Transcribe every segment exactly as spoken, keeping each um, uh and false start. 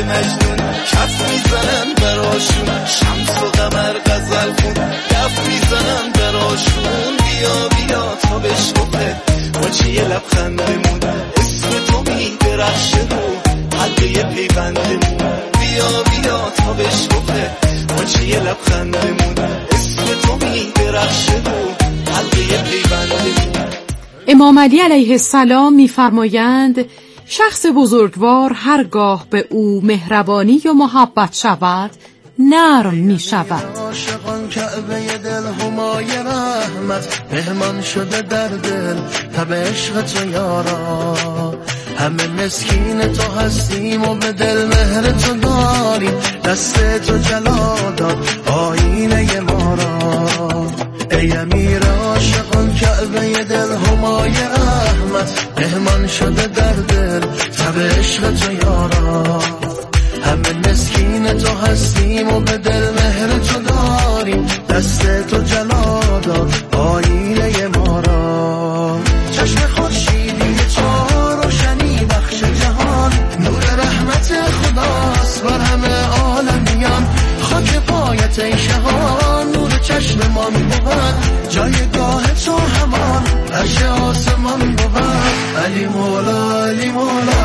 مجنون کف میزنن براشون، شمس و قمر غزل خون دف میزنن براشون. بیا بیا تا بشکفه باچه یه لبخندمون، اسم تو میدرخشه رو حلقه پیوندمون. بیا بیا تا بشکفه باچه یه لبخندمون، اسم تو میدرخشه رو حلقه پیوندمون. امام علی علیه السلام می‌فرمایند شخص بزرگوار هرگاه به او مهربانی و محبت شود نرم می شود. عاشقان کعبه دل همای رحمت مهمان شده در دل تب عشق تو یارا. همه مسکین تو هستیم و به دل مهر تو داریم، دست تو جلا داد آینه ما را. ای امیر عاشقان کعبه دل همای رحمت مهمان شده در دل تب عشق تو یارا. همه مسکین تو هستیم و به دل مهر تو داریم، دست تو جلا داد آینه ما را. چشم خورشیدی تو روشنی بخش جهان، نور رحمت خداست بر همه عالمیان. خاک پایت ای شهان نور چشم ما می بود، جایگاه تو همان عرش آسمان بود. علی مولا علی مولا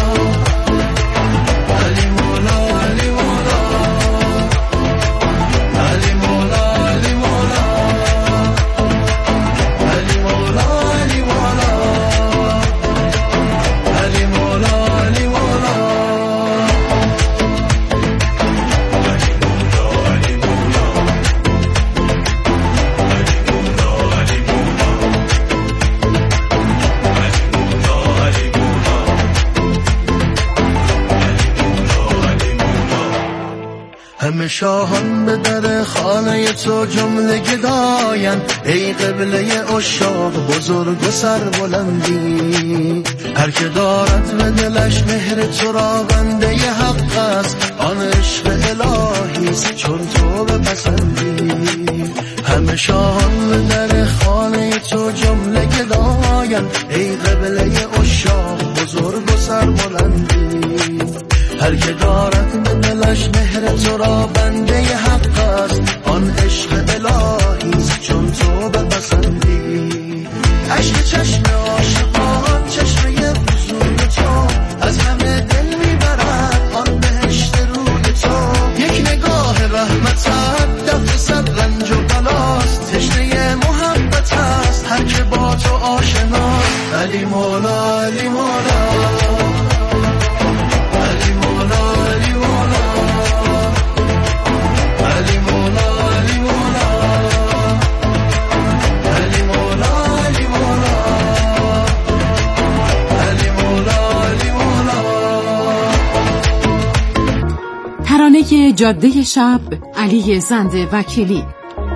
علی مولا علی مولا علی مولا علی مولا علی مولا علی مولا علی مولا علی مولا. همه شاهان به در خانه تو جمله گداین، ای قبله عشاق بزرگ و سربلندی. هر که دارد به دلش مهر تو را بنده ی حق است، آن عشق الهیست چون تو بپسندی. همه شاهان به در خانه تو جمله گداین، ای قبله عشاق بزرگ و سربلندی. هر که دارد به دلش مهر تو را بنده ی حق است، آن عشق الهیست چون تو بپسندی. عشق چشم عاشقان چشمه حضور تو، از همه دل میبرد آن بهشت روی تو. یک نگاه رحمتت دفع صد رنج و بلاست، تشنه محبت است هر که با تو آشناست. علی مولا علی مولا علی مولا علی مولا علی مولا علی مولا علی مولا علی مولا علی مولا علی مولا. ترانه جاده شب علی زند وکیلی.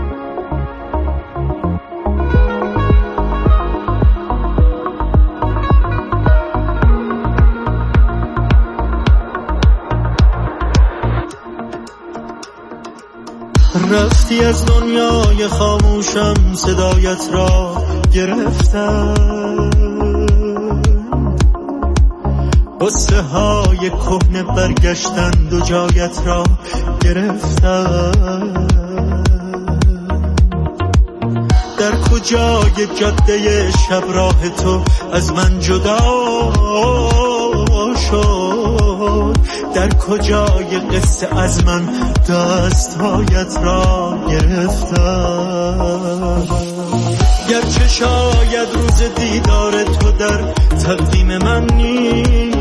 رفتی از دنیای خاموشم صدایت را گرفتم، قصه های کهنه برگشتند و جایت را گرفتم. در کجای جاده شب راه تو از من جدا شد، در کجای قصه از من دستهایت را گرفتم. گرچه شاید روز دیدار تو در تقدیم من نیست،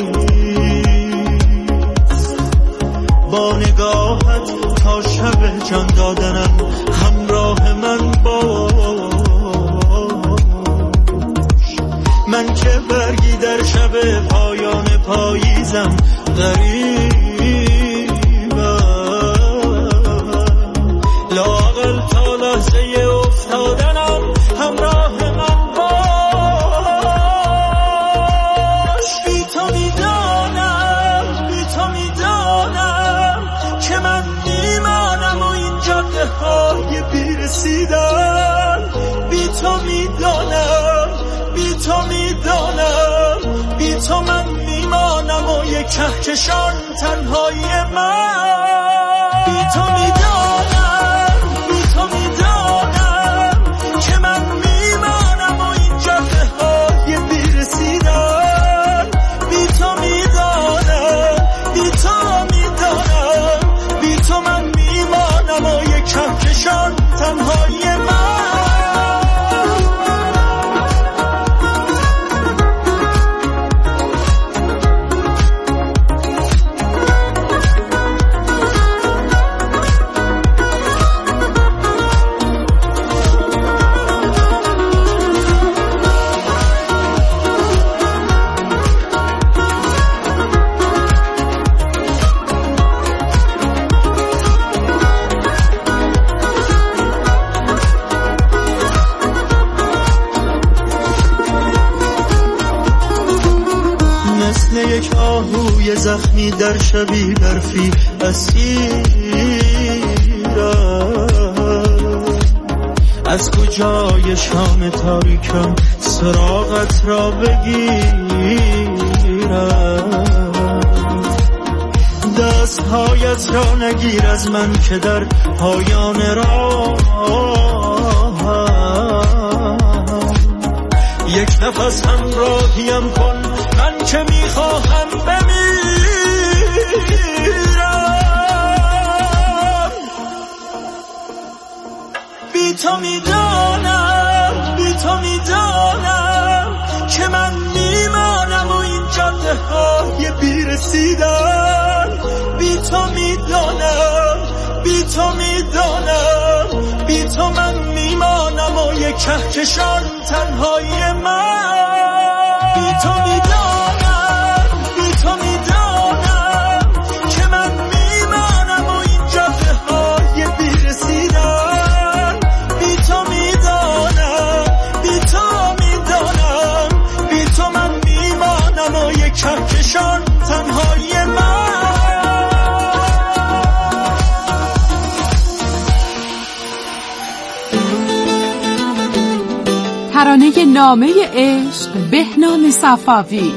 با نگاهت تا شب جان دادنم همراه من باش. من که برگی در شب پایان پاییزم غریبم، لااقل تا لحظه افتادنم همراه من باش. بی تو میدانم بی تو میدانم که من میمانم و این جاده های بیرسیدن. بی تو میدانم بی تو میدانم بی تو من میمانم و یک کهکشان تنهایی من. بی تو میدانم بی تو میدانم که من میمانم و این جاده های بیرسیدن. بی تو میدانم بی تو میدانم بی تو من میمانم و یک کهکشان تنهایی من. یک آهوی زخمی در شبی برفی اسیرم. از کجای شام تاریکم سراغت را بگیرم. دستهایت را نگیر از من که در پایان راه یک نفس همراهیم کن، من که میخواهم بمیرم. بی تو میدانم بی تو میدانم که من میمانم و این جاده های بیرسیدن. بی تو میدانم بی تو میدانم بی تو من میمانم و یک کهکشان تنهایی من. بی تو میدانم بی تو میدانم که من میمانم و این جاده های بیرسیدن. بی تو میدانم بی تو میدانم بی تو من میمانم و یک کهکشان تنهایی من. ترانه نامه عشق، بهنام صفوی.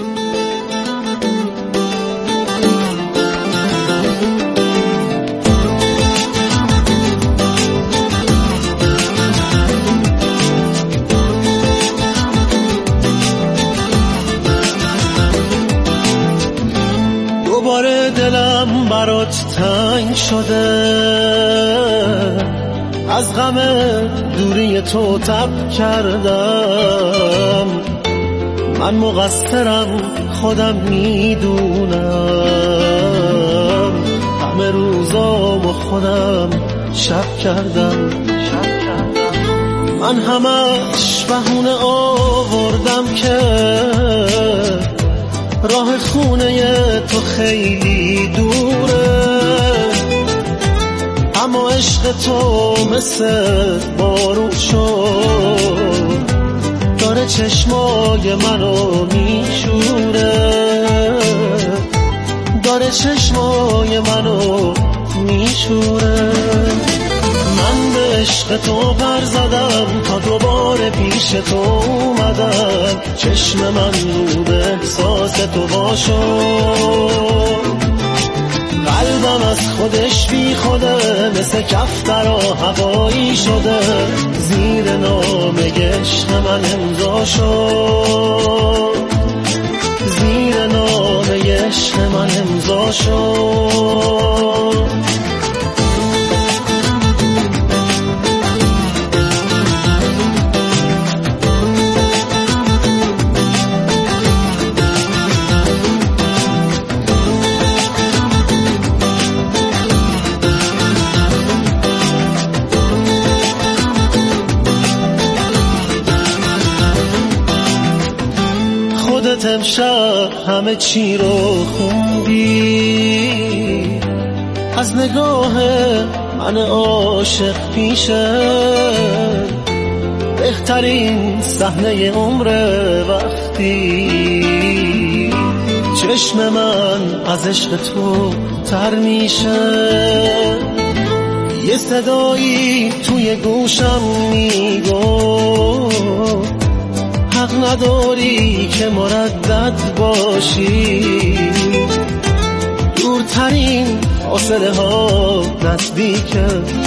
دوباره دلم برات تنگ شده، از غم دوری تو تب کردم. من مقصرم خودم میدونم، همه روزامو خودم شب کردم. من همش بهونه آوردم که راه خونه تو خیلی دوره، اما عشق تو مثل بارون شد، داره چشمای منو میشوره، داره چشمای منو میشوره. من به عشق تو پر زدم تا دوباره پیش تو اومدم، چشم من رو به احساس تو باشد. قلبم از خودش بی خوده، مثل کفترا هوایی شده، زیر نامه عشق من امضا شد، زیر نامه عشق من امضا شد. خودت امشب همه چی رو خوندی، از نگاه من عاشق پیشه، بهترین صحنه عمر وقتی چشم من از عشق تو تر میشه. یه صدایی توی گوشم میگو حق نداری که مردد باشی، دورترین فاصله ها نزدیکه،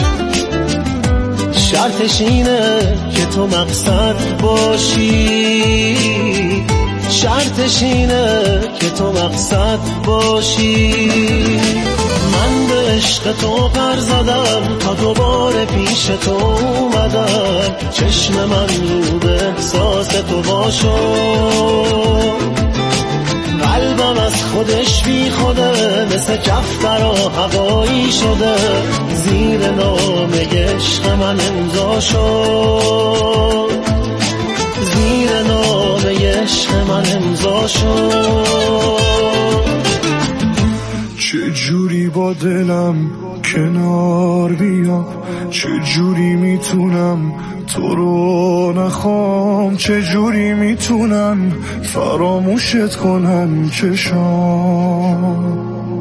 شرطش اینه که تو مقصد باشی، شرطش اینه که تو مقصد باشی. من به عشق تو پر زدم تا دوباره پیش تو اومدم، چشم من رو به احساس تو باشو، قلبم از خودش بی خوده مثل کفترا هوایی شده، زیر نامه عشق من امضا شد، زیر نامه عشق من امضا شد. چه جوری با دلم کنار بیام، چه جوری میتونم تو رو نخوام، چه جوری میتونم فراموشت کنم چشام.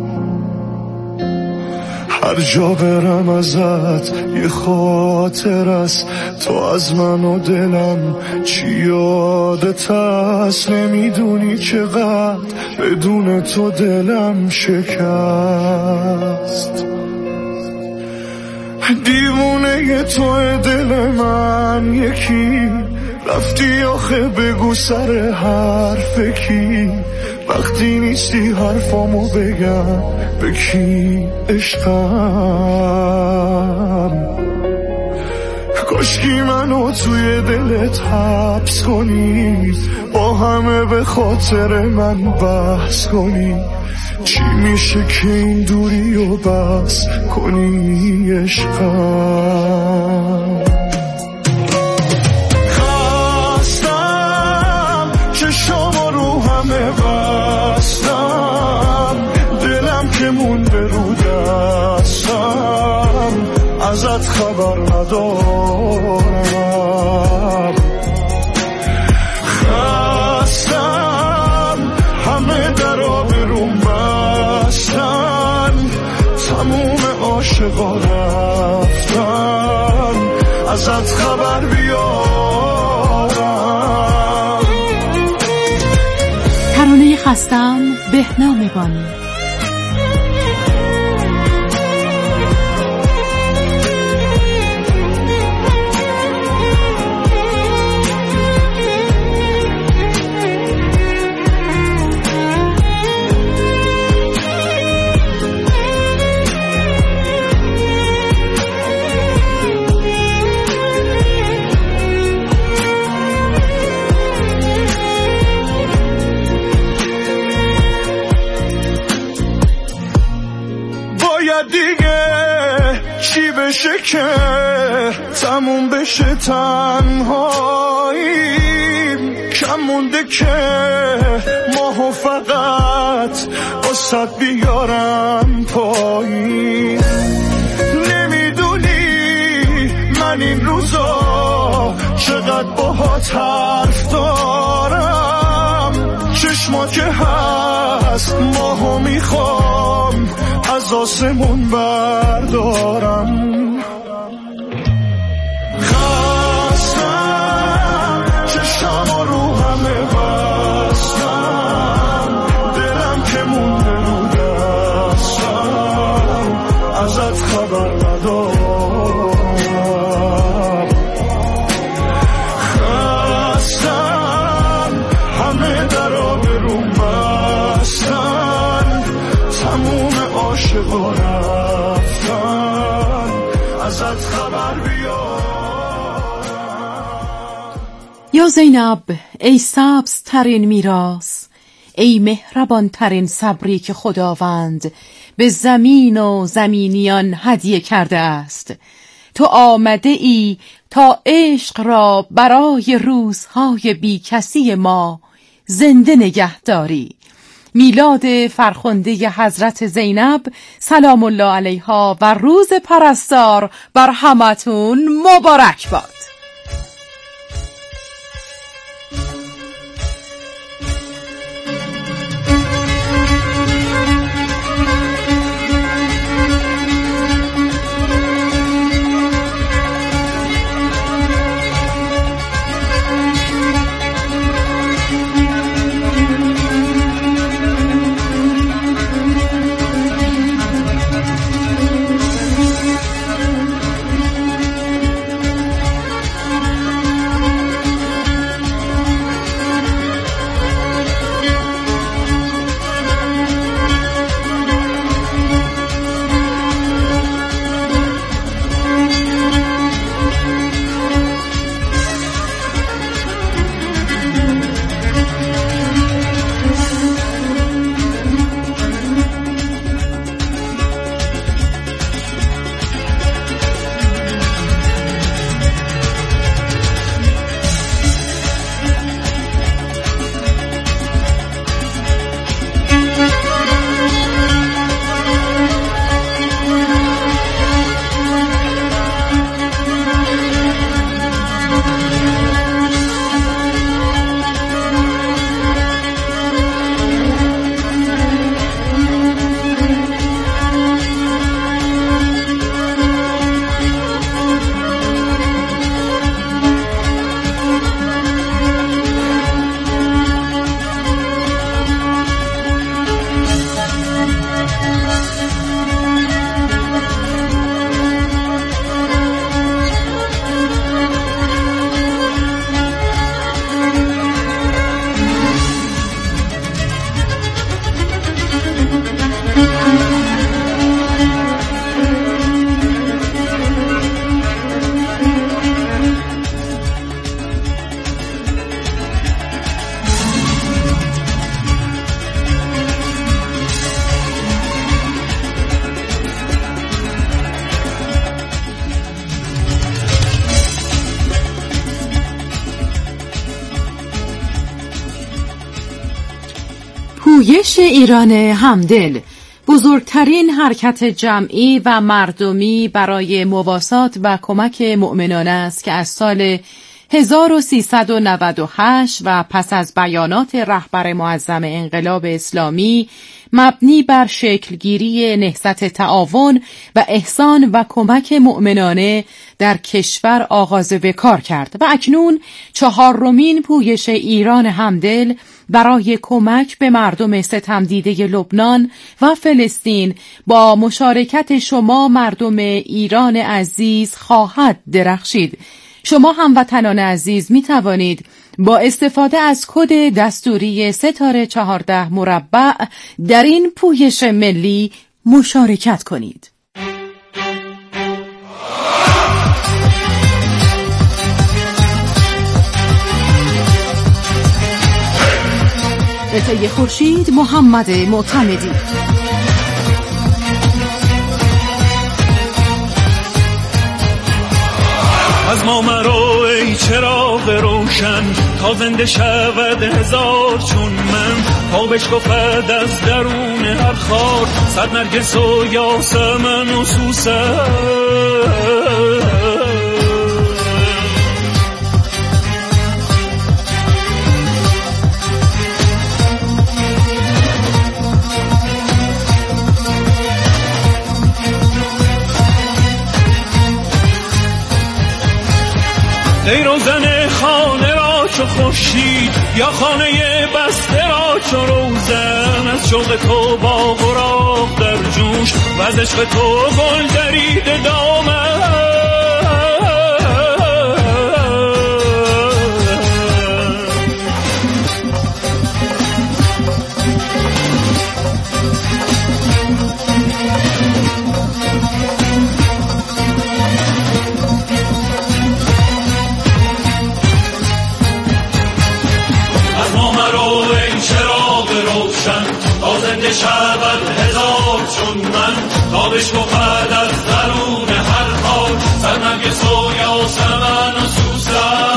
هر جا برم ازت یه خاطر است، تو از من و دلم چی یادت هست، نمیدونی چقدر بدون تو دلم شکست. دیوونه تو دل من یکی، رفتی آخه بگو سر حرف کی، وقتی نیستی حرفامو بگم به کی عشقم. کاشکی منو توی دلت حبس کنی، با همه به خاطر من بحث کنی، چی میشه که این دوری رو بس کنی عشقم. خستم چشام رو همه بستم، دلم که مونده رو دستم، ازت خبر ندارم. خستم همه درا برون بستن، تموم عاشقا رفتن، ازت خبر بیارم. ترانه خستم بهنام بانی. دیگه چی بشه که تموم بشه تنهاییم، کم مونده که ماهو فقط واسه بیارم پایین. نمیدونی من این روزا چقدر باهات حرف دارم، چشما که هست ماهو میخوام از آسمون بردارم. خستم چشم رو همه بستم، دلم که مونده رو دستم، ازت خبر ندارم. خستم همه درا برون بستن، تموم عاشقا رفتن، ازت خبر بیارم. یا زینب ای سبز ترین میراث، ای مهربان ترین صبری که خداوند به زمین و زمینیان هدیه کرده است. تو آمده ای تا عشق را برای روزهای بی کسی ما زنده نگه داری. میلاد فرخنده حضرت زینب سلام الله علیها و روز پرستار بر همتون مبارک باد. پویش ایران همدل بزرگترین حرکت جمعی و مردمی برای مواسات و کمک مؤمنان است که از سال هزار و سیصد و نود و هشت و پس از بیانات رهبر معظم انقلاب اسلامی مبنی بر شکلگیری نهضت تعاون و احسان و کمک مؤمنانه در کشور آغاز به کار کرد و اکنون چهارمین پویش ایران همدل برای کمک به مردم ستمدیده لبنان و فلسطین با مشارکت شما مردم ایران عزیز خواهد درخشید. شما هموطنان عزیز می توانید با استفاده از کد دستوری ستاره چهارده مربع در این پویش ملی مشارکت کنید. عطیه خورشید، محمد معتمدی. از ما مرو ای چراغ روشن تا زنده شود هزار چون من، تا بشکفد از درون هر خار صد نرگس و یاسمن و سوسن. ای روزن خانه را چو خورشید یا خانه بسته را چو روزن، از شوق تو باغ و راغ در جوش و از عشق تو گل دریده دامن. شود هزار چون من تا بشکفد از درون هر خار صد نرگس و یاسمن و سوسن.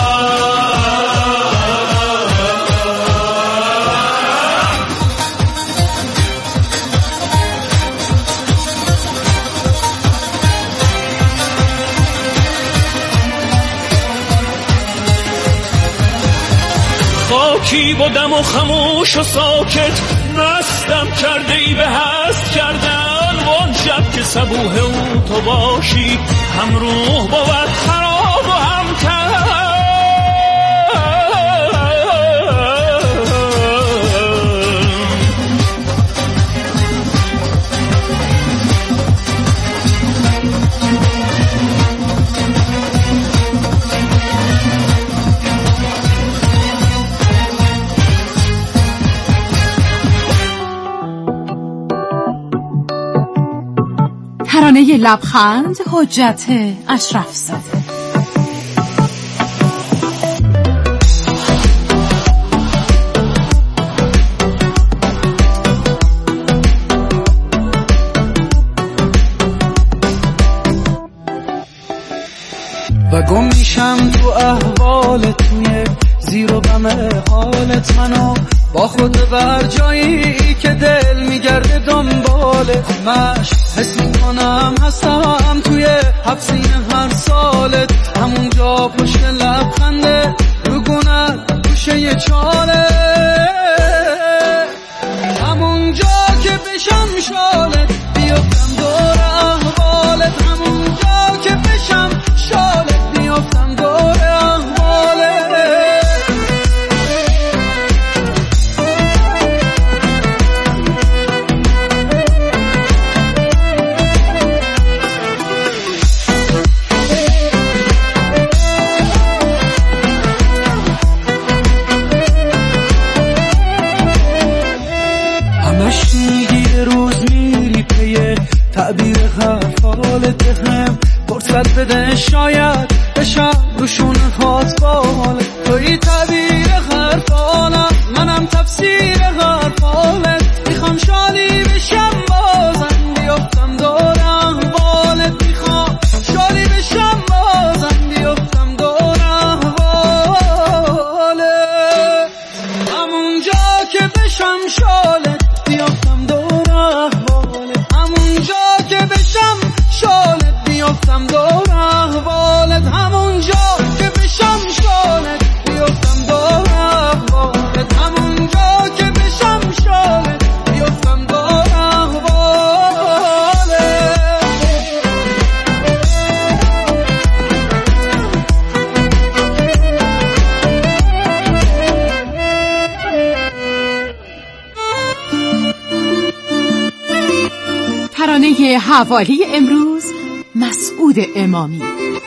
خاکی بودم و خموش و ساکت، مستم کرده ای به هست کردن، وان شب که صبوح او تو باشی هم روح بود خراب و هم تن. ترانه لبخند حجت اشرف زاده. و گم میشم تو احوالت، توی زیر و بم حالت، منو با خود بر جایی که دل میگرده دنبالت. مش حس میکنم هستم توی حبسی هر سالت، همونجا پشت لبخنده رو گونت گوشه یه چاله، همونجا که بشم شالت بیافتم دور احوالت، همونجا که بشم شالت بیافتم دور احوالت. تعبیر حرفالت هم فرصت بده شاید بشم روشون هات بالت، توی تعبیر حرفالم منم تفسیر حرفالت، میخوام شالی بشم بازم بیافتم دور احوالت، میخوام شالی بشم بازم بیافتم دور احوالت، همونجا که بشم شالت ترانه حوالی امروز مسعود امامی.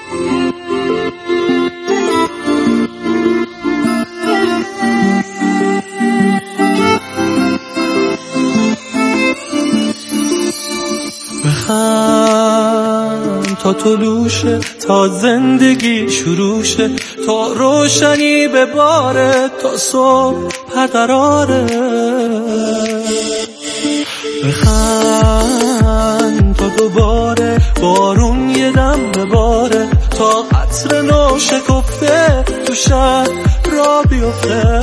بخند تا طلوشه، تا زندگی شروشه، تا روشنی بباره، تا صبح پرقراره. بخند تا دوباره بارون یه دم بباره، تا عطر نو شکفته تو شب را بیفته.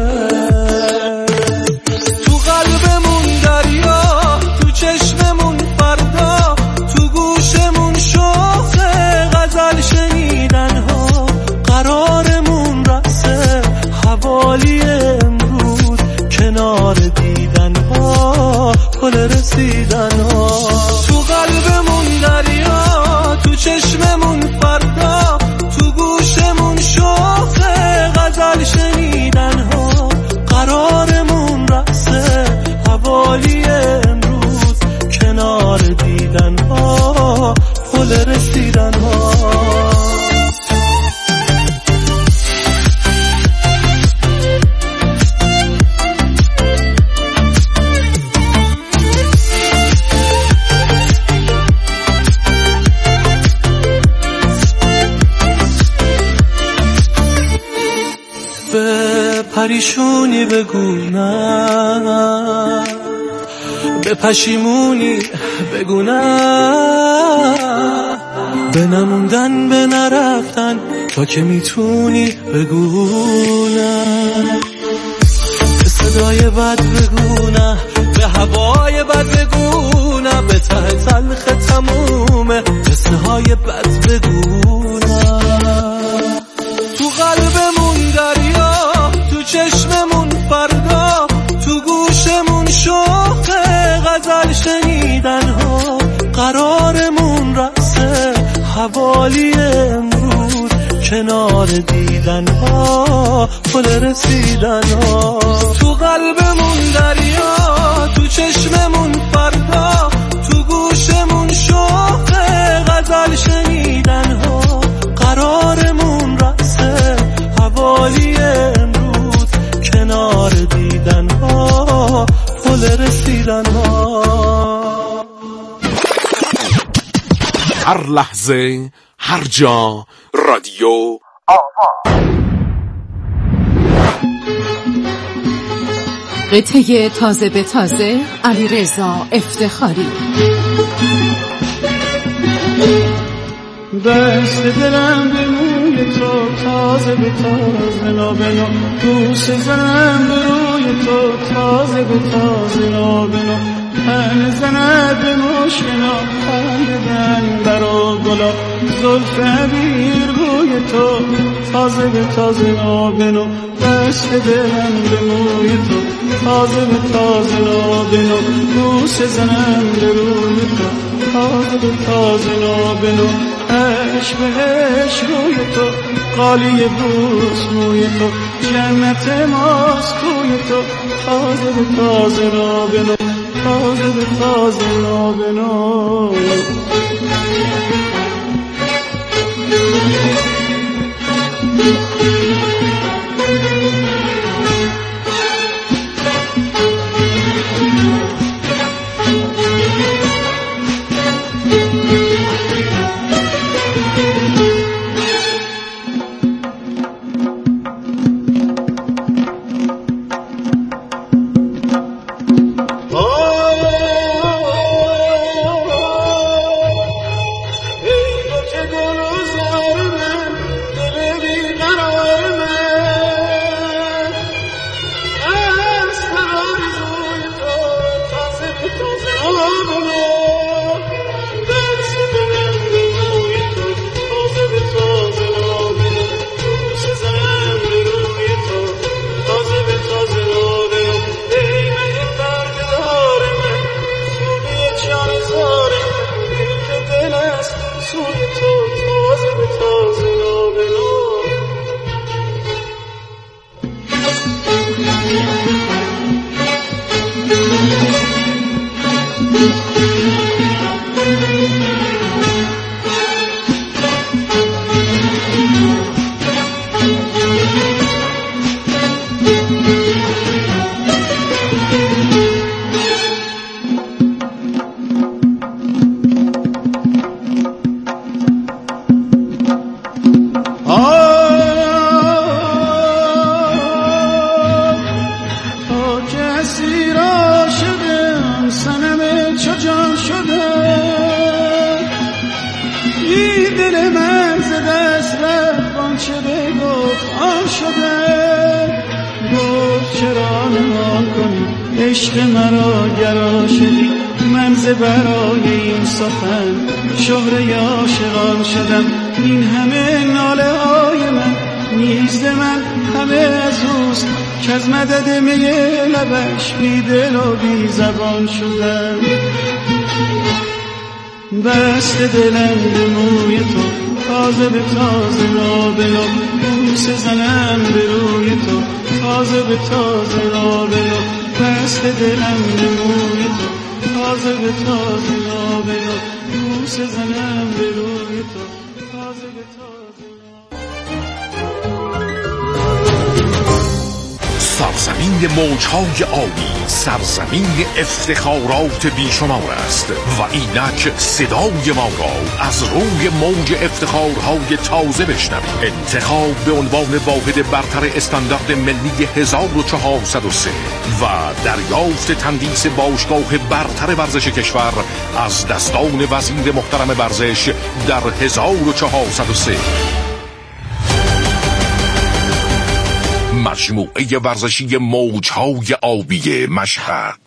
تو قلبمون دریا، تو چشممون فردا، تو گوشمون شوخه غزل شنیدن ها. قرارمون رقصه حوالی امروز، کنار دیدن ها، پل رسیدن ها. تو قلبمون دریا، تو چشممون فردا، تو گوشمون شوخه غزل شنیدن ها. قرارمون رقصه حوالی امروز، کنار دیدن ها، پل رسیدن ها. پریشونی بگو نه، به پشیمونی بگو نه، به نموندن به نرفتن تا که میتونی بگو نه. به صدای بد بگو نه، به هوای بد بگو نه، به ته تلخ تمومه قصه های بد بگو نه. تو قلبمون دریا، تو چشممون فردا، تو گوشمون شوخه غزل شنیدن ها. قرارمون رقصه حوالی امروز، کنار دیدن ها، پل رسیدن ها. تو قلبمون دریا، تو چشممون فردا، تو گوشمون شوخه غزل شنیدن ها. قرارمون رقصه حوالی امروز، کنار دیدن ها، پل رسیدن ها. هر لحظه، هر جا، رادیو آوا. قطعه تازه به تازه، علیرضا افتخاری. دست دلم به موی تو، تازه به تازه نابنو، دوست زنم به روی تو، تازه به تازه نابنو. پن زند به مشکنا، خنددن برا گلا، زلف عبیر روی تو، تازه به تازه نابنو. دست دلم به موی تو، تازه به تازه نابنو، دوست زنم به روی تو، تازه به تازه نابنو. عشق به عشق روی تو، قالی بوس موی تو، جنت ماست کوی تو، تازه به تازه نابنو، تازه به تازه نابنو. گل و زار من دل بی قرار آنچه بگفت آن شده. گفت چرا نهان کنی عشق مرا گرا شدی. من ز برای این سخن شهره عاشقان شدم. این همه ناله های من نیست من همه از اوست که از مدد می لبش بی دل و بی زبان شدم. بست دلم به موی تو تازه به تازه را بلو. بوسه زنم به روی تو تازه به تازه را بلو. بست دلم به موی تو تازه به تازه را بلو. بوسه زنم به روی تو تازه به تازه را. سرزمین موجهای آبی، سرزمین افتخارات بیشمار است و اینک صدای ما را از روی موج افتخارهای تازه بشنوید. انتخاب به عنوان واحد برتر استاندارد ملی هزار و چهارصد و سه و دریافت تندیس باشگاه برتر ورزش کشور از دستان وزیر محترم ورزش در هزار و چهارصد و سه. مجموعه ورزشی موجهای آبی مشهد.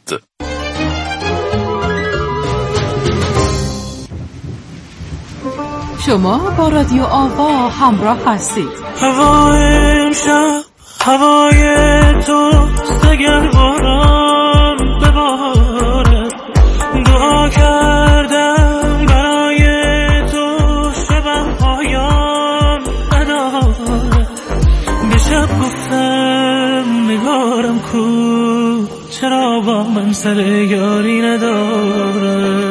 شما با رادیو آوا همراه هستید. هوای امشب هوای توست، اگر باران بباره. دعا کردم برای تو شبم پایان نداره. به شب گفتم نگارم کو، چرا با من سر یاری نداره.